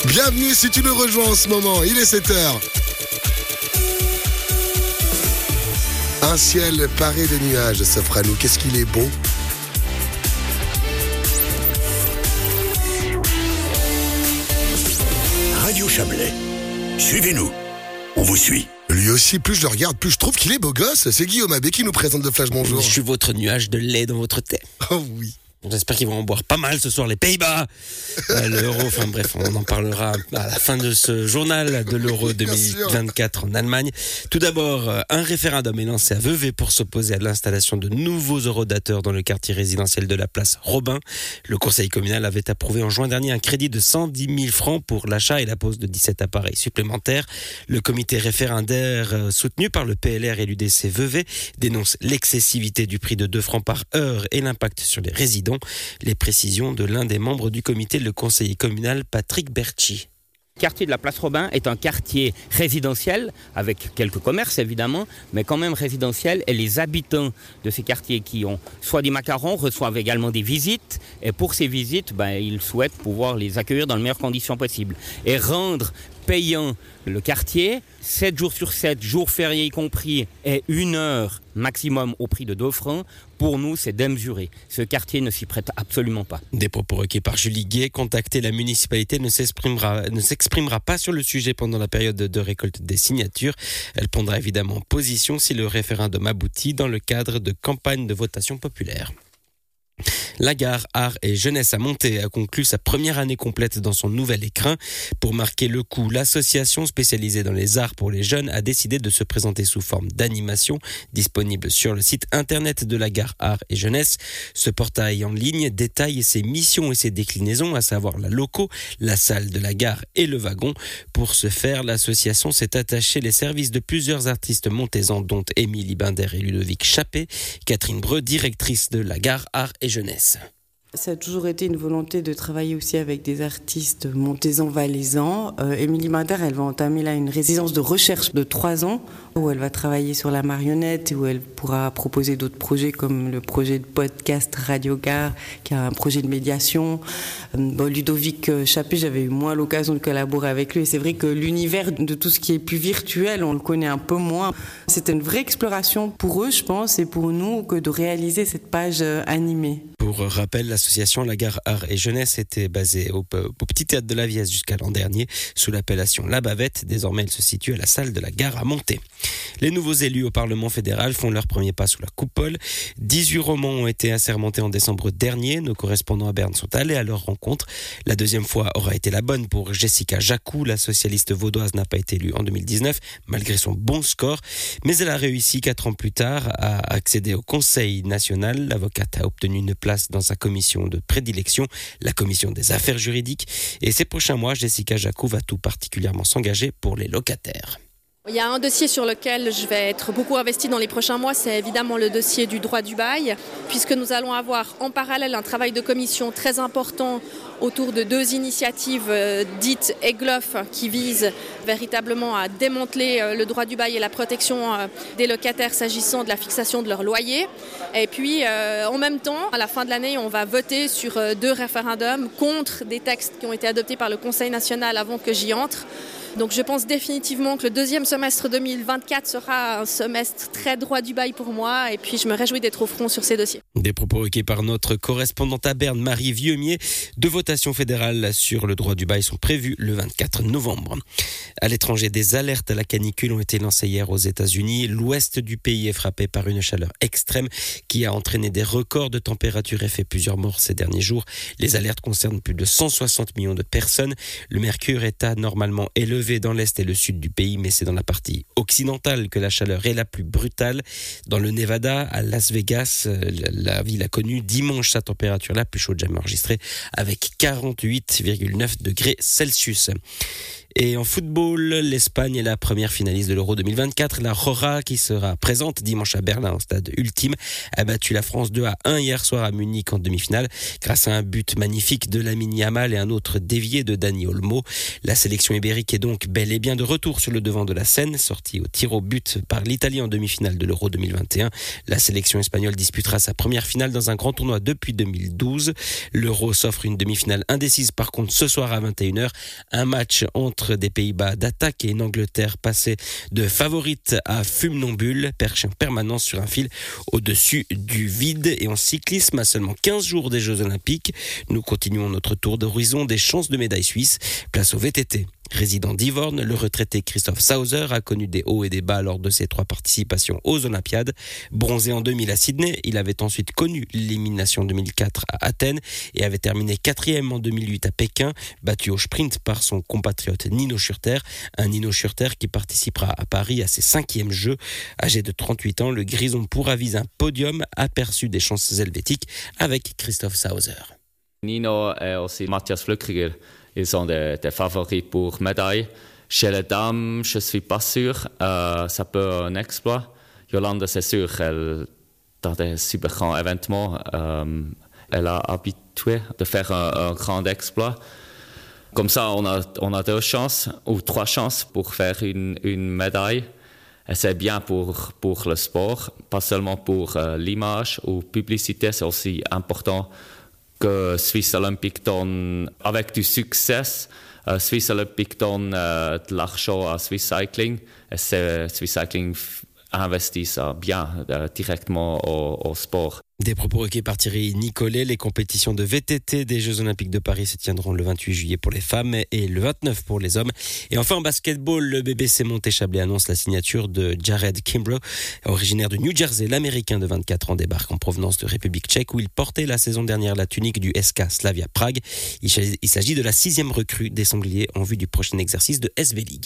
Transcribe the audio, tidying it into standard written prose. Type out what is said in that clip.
Bienvenue si tu nous rejoins en ce moment, il est 7h. Un ciel paré de nuages s'offre à nous, qu'est-ce qu'il est beau. Radio Chablais, suivez-nous, on vous suit. Lui aussi, plus je le regarde, plus je trouve qu'il est beau gosse. C'est Guillaume Abbé qui nous présente le Flash Bonjour. Je suis votre nuage de lait dans votre thé. Oh oui. J'espère qu'ils vont en boire pas mal ce soir, les Pays-Bas. L'Euro, enfin bref, on en parlera à la fin de ce journal de l'Euro 2024 en Allemagne. Tout d'abord, un référendum est lancé à Vevey pour s'opposer à l'installation de nouveaux eurodateurs dans le quartier résidentiel de la place Robin. Le conseil communal avait approuvé en juin dernier un crédit de 110 000 francs pour l'achat et la pose de 17 appareils supplémentaires. Le comité référendaire soutenu par le PLR et l'UDC Vevey dénonce l'excessivité du prix de 2 francs par heure et l'impact sur les résidents. Les précisions de l'un des membres du comité, le conseiller communal Patrick Berchi. Le quartier de la place Robin est un quartier résidentiel, avec quelques commerces évidemment, mais quand même résidentiel. Et les habitants de ces quartiers qui ont soit des macarons reçoivent également des visites. Et pour ces visites, ils souhaitent pouvoir les accueillir dans les meilleures conditions possibles. Et rendre payant le quartier, 7 jours sur 7, jours fériés y compris, et 1 heure maximum au prix de 2 francs, pour nous, c'est démesuré. Ce quartier ne s'y prête absolument pas. Des propos recueillis par Julie Gué. Contactée, la municipalité ne s'exprimera pas sur le sujet pendant la période de récolte des signatures. Elle prendra évidemment position si le référendum aboutit dans le cadre de campagne de votation populaire. La gare Art et Jeunesse à Monté a conclu sa première année complète dans son nouvel écrin. Pour marquer le coup, l'association spécialisée dans les arts pour les jeunes a décidé de se présenter sous forme d'animation disponible sur le site internet de la gare Art et Jeunesse. Ce portail en ligne détaille ses missions et ses déclinaisons, à savoir la loco, la salle de la gare et le wagon. Pour ce faire, l'association s'est attachée les services de plusieurs artistes montaisans, dont Émilie Binder et Ludovic Chappé. Catherine Breu, directrice de la gare Art et Jeunesse. Ça a toujours été une volonté de travailler aussi avec des artistes montésans-valaisans. Émilie Binder, elle va entamer là une résidence de recherche de 3 ans où elle va travailler sur la marionnette et où elle pourra proposer d'autres projets comme le projet de podcast Radio Gare, qui a un projet de médiation. Ludovic Chappé, j'avais eu moins l'occasion de collaborer avec lui et c'est vrai que l'univers de tout ce qui est plus virtuel, on le connaît un peu moins. C'était une vraie exploration pour eux, je pense, et pour nous que de réaliser cette page animée. Pour rappel, l'association La Gare Art et Jeunesse était basée au Petit Théâtre de la Viesse jusqu'à l'an dernier, sous l'appellation La Bavette. Désormais, elle se situe à la salle de la gare à Monté. Les nouveaux élus au Parlement fédéral font leur premier pas sous la coupole. 18 romans ont été assermentés en décembre dernier. Nos correspondants à Berne sont allés à leur rencontre. La deuxième fois aura été la bonne pour Jessica Jacou. La socialiste vaudoise n'a pas été élue en 2019, malgré son bon score. Mais elle a réussi 4 ans plus tard à accéder au Conseil national. L'avocate a obtenu une place dans sa commission de prédilection, la commission des affaires juridiques. Et ces prochains mois, Jessica Jacou va tout particulièrement s'engager pour les locataires. Il y a un dossier sur lequel je vais être beaucoup investie dans les prochains mois, c'est évidemment le dossier du droit du bail, puisque nous allons avoir en parallèle un travail de commission très important autour de 2 initiatives dites EGLOF qui visent véritablement à démanteler le droit du bail et la protection des locataires s'agissant de la fixation de leur loyer. Et puis en même temps, à la fin de l'année, on va voter sur 2 référendums contre des textes qui ont été adoptés par le Conseil national avant que j'y entre. Donc je pense définitivement que le 2e semestre 2024 sera un semestre très droit du bail pour moi et puis je me réjouis d'être au front sur ces dossiers. Des propos recueillis par notre correspondante à Berne, Marie Vieumier. 2 votations fédérales sur le droit du bail sont prévues le 24 novembre. À l'étranger, des alertes à la canicule ont été lancées hier aux États-Unis. L'ouest du pays est frappé par une chaleur extrême qui a entraîné des records de température et fait plusieurs morts ces derniers jours. Les alertes concernent plus de 160 millions de personnes. Le mercure est anormalement élevé dans l'est et le sud du pays, mais c'est dans la partie occidentale que la chaleur est la plus brutale. Dans le Nevada, à Las Vegas, la ville a connu dimanche sa température la plus chaude jamais enregistrée avec 48,9 degrés Celsius. Et en football, l'Espagne est la première finaliste de l'Euro 2024. La Roja, qui sera présente dimanche à Berlin au stade Ultime, a battu la France 2-1 hier soir à Munich en demi-finale grâce à un but magnifique de Lamine Yamal et un autre dévié de Dani Olmo. La sélection ibérique est donc bel et bien de retour sur le devant de la scène, sortie au tir au but par l'Italie en demi-finale de l'Euro 2021. La sélection espagnole disputera sa première finale dans un grand tournoi depuis 2012. L'Euro s'offre une demi-finale indécise par contre ce soir à 21h. Un match entre des Pays-Bas d'attaque et une Angleterre passée de favorite à fume-non-bulle, perché en permanence sur un fil au-dessus du vide. Et en cyclisme, à seulement 15 jours des Jeux Olympiques, nous continuons notre tour d'horizon des chances de médailles suisses. Place au VTT. Résident d'Yvorne, le retraité Christoph Sauser a connu des hauts et des bas lors de ses 3 participations aux Olympiades. Bronzé en 2000 à Sydney, il avait ensuite connu l'élimination en 2004 à Athènes et avait terminé 4e en 2008 à Pékin, battu au sprint par son compatriote Nino Schurter. Un Nino Schurter qui participera à Paris à ses 5e Jeux. Âgé de 38 ans, le Grison pourra viser un podium aperçu des chances helvétiques avec Christoph Sauser. Nino et aussi Matthias Flückiger. Ils sont des favoris pour médaille. Chez les dames, je ne suis pas sûr. Ça peut être un exploit. Yolande, c'est sûr, dans des super grands événements, elle a habitué de faire un grand exploit. Comme ça, on a 2 chances ou 3 chances pour faire une médaille. Et c'est bien pour le sport, pas seulement pour l'image ou publicité, c'est aussi important que Swiss Olympic donne, avec du succès, Swiss Olympic donne de l'argent à Swiss Cycling. Et Swiss Cycling investit ça bien directement au sport. Des propos recueillis par Thierry Nicolet. Les compétitions de VTT des Jeux Olympiques de Paris se tiendront le 28 juillet pour les femmes et le 29 pour les hommes. Et enfin en basketball, le BBC Monté-Chablais annonce la signature de Jared Kimbrough, originaire de New Jersey. L'Américain de 24 ans débarque en provenance de République tchèque où il portait la saison dernière la tunique du SK Slavia Prague. Il s'agit de la 6e recrue des Sangliers en vue du prochain exercice de SV League.